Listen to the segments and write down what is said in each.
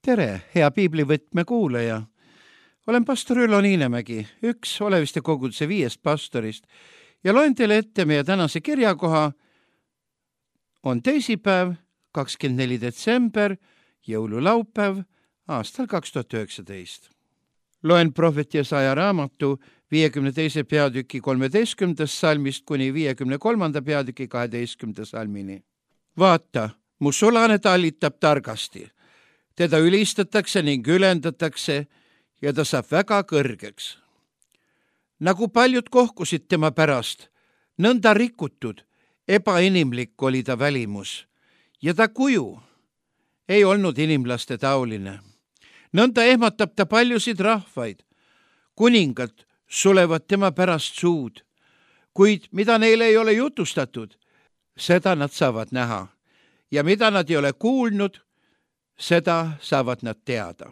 tere, hea piiblivõtme kuulaja. Olen pastor Ülo Niinemägi, üks Oleviste koguduse 5 pastorist ja loen teile ette meie tänase kirjakoha. On teisipäev, 24. detsember, jõululaupäev aastal 2019. Loen prohvet Jesaja raamatu 52. peatüki 13. salmist kuni 53. peatüki 12. salmini. Vaata, mu sulane tallitab targasti. Teda ülistatakse ning ülendatakse ja ta saab väga kõrgeks. Nagu paljud kohkusid tema pärast, nõnda rikutud, ebainimlik oli ta välimus ja ta kuju ei olnud inimlaste taoline. Nõnda ehmatab ta paljusid rahvaid. Kuningad sulevad tema pärast suud, kuid mida neile ei ole jutustatud, seda nad saavad näha ja mida nad ei ole kuulnud, seda saavad nad teada.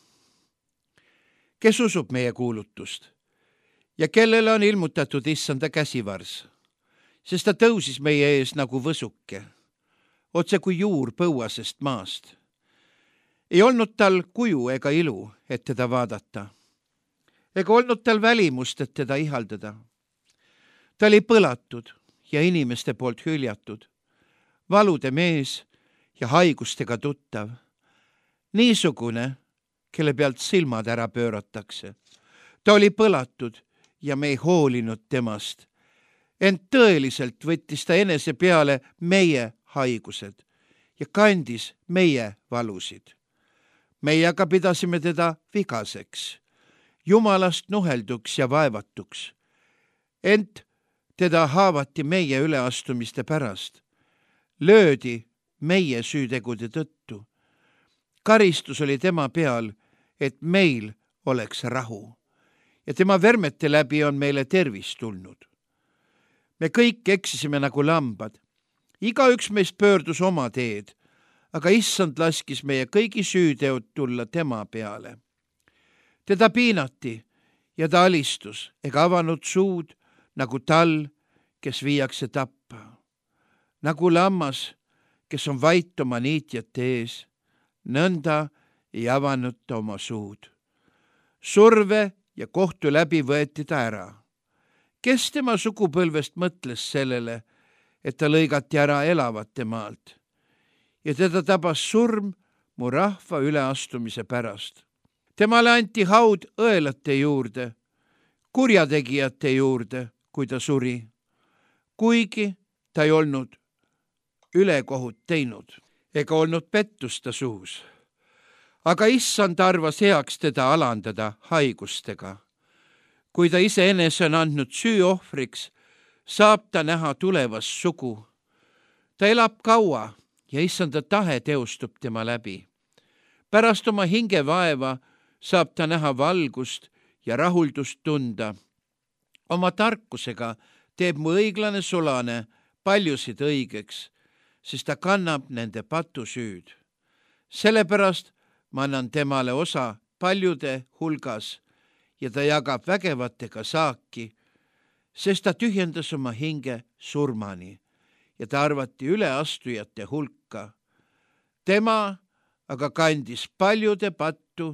Kes usub meie kuulutust ja kellele on ilmutatud issanda käsivars, sest ta tõusis meie ees nagu võsuke, otse kui juur põuasest maast. Ei olnud tal kuju ega ilu, et teda vaadata, ega olnud tal välimust, et teda ihaldada. Ta oli põlatud ja inimeste poolt hüljatud, valude mees ja haigustega tuttav, niisugune, kelle pealt silmad ära pööratakse. Ta oli põlatud ja me ei hoolinud temast, ent tõeliselt võttis ta enese peale meie haigused ja kandis meie valusid. Meie aga pidasime teda vigaseks, Jumalast nuhelduks ja vaevatuks, ent teda haavati meie üleastumiste pärast, löödi meie süütegude tõttu. Karistus oli tema peal, et meil oleks rahu ja tema vermete läbi on meile tervis tulnud. Me kõik eksisime nagu lambad. Igaüks meist pöördus oma teed, aga issand laskis meie kõigi süüteod tulla tema peale. Teda piinati ja ta alistus ega avanud suud nagu tal, kes viiakse tappa. Nagu lammas, kes on vait oma niitjate ees, nõnda ei avanud ta oma suud. Surve ja kohtu läbi võeti ta ära. Kes tema sugupõlvest mõtles sellele, et ta lõigati ära elavate maalt ja teda tabas surm mu rahva üleastumise pärast. Temale anti haud õelate juurde, kurjategijate juurde, kui ta suri, kuigi ta ei olnud ülekohut teinud ega olnud pettust ta suus. Aga issand arvas heaks teda alandada haigustega. Kui ta iseenese on andnud süüohvriks, saab ta näha tulevast sugu. Ta elab kaua ja issanda tahe teostub tema läbi. Pärast oma hingevaeva saab ta näha valgust ja rahuldust tunda. Oma tarkusega teeb mu õiglane sulane paljusid õigeks, sest ta kannab nende patusüüd. Sellepärast ma annan temale osa paljude hulgas ja ta jagab vägevatega saaki, sest ta tühjendas oma hinge surmani ja ta arvati üleastujate hulka. Tema aga kandis paljude pattu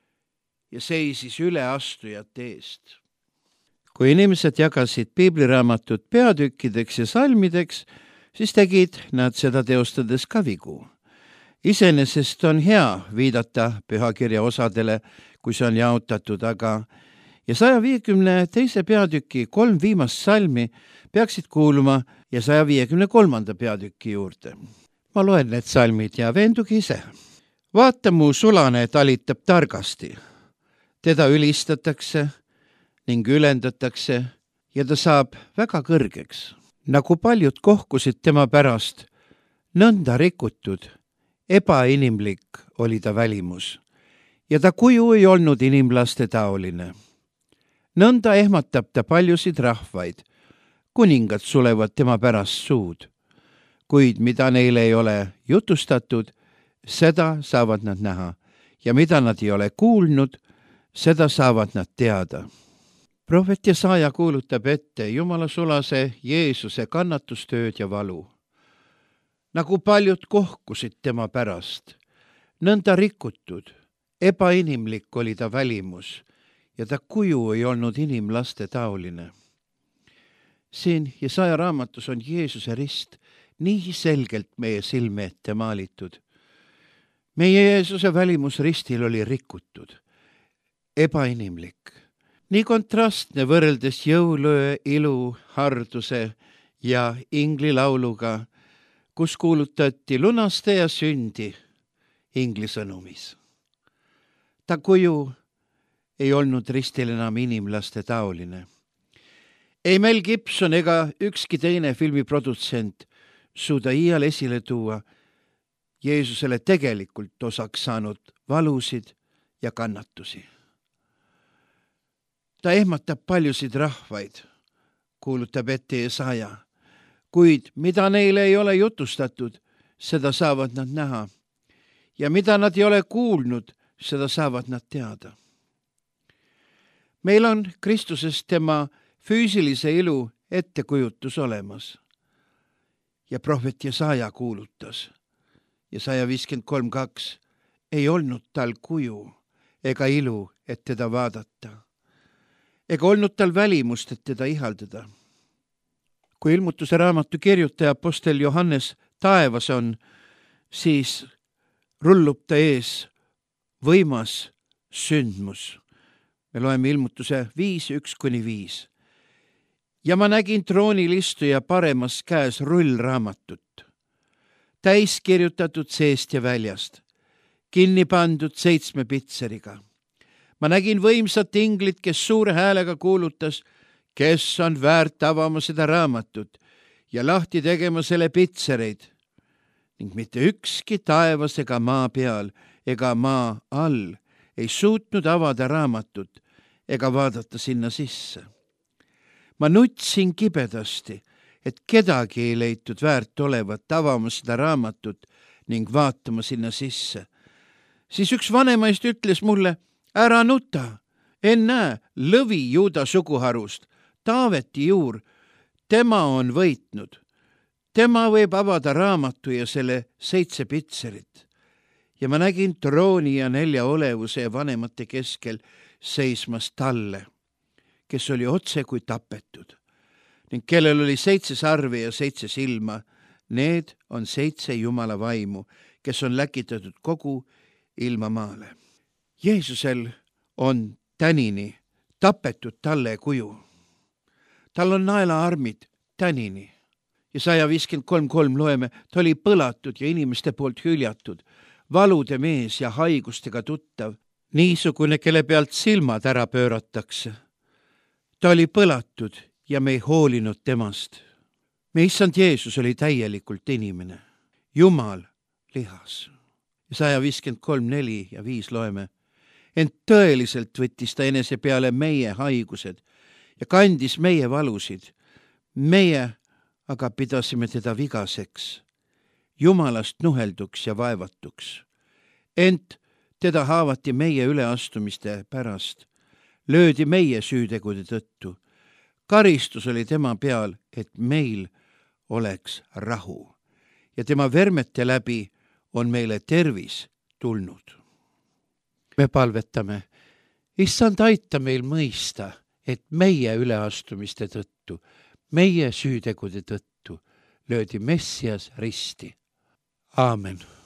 ja seisis üleastujate eest. Kui inimesed jagasid piibliraamatut peatükkideks ja salmideks, siis tegid nad seda teostades ka vigu. Iseenesest on hea viidata pühakirja osadele, kui see on jaotatud, aga ja 152. peatüki 3 viimast salmi peaksid kuuluma ja 153. peatüki juurde. Ma loen need salmid ja veendugi ise. Vaata, mu sulane talitab targasti. Teda ülistatakse ning ülendatakse ja ta saab väga kõrgeks. Nagu paljud kohkusid tema pärast, nõnda rikutud, ebainimlik oli ta välimus ja ta kuju ei olnud inimlaste taoline. Nõnda ehmatab ta paljusid rahvaid. Kuningad sulevad tema pärast suud, kuid mida neile ei ole jutustatud, seda saavad nad näha ja mida nad ei ole kuulnud, seda saavad nad teada. Prohvet Jesaja kuulutab ette Jumala sulase Jeesuse kannatustööd ja valu. Nagu paljud kohkusid tema pärast, nõnda rikutud, ebainimlik oli ta välimus ja ta kuju ei olnud inimlaste taoline. Siin Jesaja raamatus on Jeesuse rist nii selgelt meie silme ette maalitud. Meie Jeesuse välimus ristil oli rikutud, ebainimlik. Nii kontrastne võrreldes jõulöö, ilu, harduse ja inglilauluga, kus kuulutati lunastaja sündi inglisõnumis. Ta kuju ei olnud ristil enam inimlaste taoline. Ei Mel Gibson ega ükski teine filmiprodutsent suuda iial esile tuua Jeesusele tegelikult osaks saanud valusid ja kannatusi. Ta ehmatab paljusid rahvaid, kuulutab ette Jesaja, kuid mida neile ei ole jutustatud, seda saavad nad näha. Ja mida nad ei ole kuulnud, seda saavad nad teada. Meil on Kristusest tema füüsilise ilu ettekujutus olemas. Ja prohvet Jesaja kuulutas, Jesaja 53:2, ei olnud tal kuju ega ilu, et teda vaadata. Ega olnud tal välimust, et teda ihaldada. Kui ilmutuse raamatu kirjutaja apostel Johannes taevas on, siis rullub ta ees võimas sündmus. Me loeme ilmutuse 5:1-5. Ja ma nägin troonil istuja paremas käes rullraamatut, täis kirjutatud seest ja väljast, kinni pandud 7 pitseriga. Ma nägin võimsat inglit, kes suure häälega kuulutas, kes on väärt avama seda raamatut ja lahti tegema selle pitsereid. Ning mitte ükski taevas ega maa peal ega maa all ei suutnud avada raamatut ega vaadata sinna sisse. Ma nutsin kibedasti, et kedagi ei leitud väärt olevat avama seda raamatut ning vaatama sinna sisse. Siis üks vanemaist ütles mulle, ära nuta, ennäe, lõvi Juuda suguharust, Taaveti juur, tema on võitnud. Tema võib avada raamatu ja selle 7 pitserit. Ja ma nägin trooni ja 4 olevuse ja vanemate keskel seismas talle, kes oli otse kui tapetud, ning kellel oli 7 sarve ja 7 silma. Need on 7 Jumala vaimu, kes on läkitatud kogu ilmamaale. Jeesusel on tänini tapetud talle kuju. Tal on naelaarmid tänini. Jesaja 53:3 loeme, ta oli põlatud ja inimeste poolt hüljatud, valude mees ja haigustega tuttav, niisugune, kelle pealt silmad ära pööratakse. Ta oli põlatud ja me ei hoolinud temast. Me issand Jeesus oli täielikult inimene, Jumal lihas. Jesaja 53:4 ja 5 loeme, ent tõeliselt võttis ta enese peale meie haigused ja kandis meie valusid. Meie aga pidasime teda vigaseks, Jumalast nuhelduks ja vaevatuks. Ent teda haavati meie üleastumiste pärast, löödi meie süütegude tõttu. Karistus oli tema peal, et meil oleks rahu. Ja tema vermete läbi on meile tervis tulnud. Me palvetame, issand, aita meil mõista, et meie üleastumiste tõttu, meie süütegude tõttu löödi Messias risti. Aamen.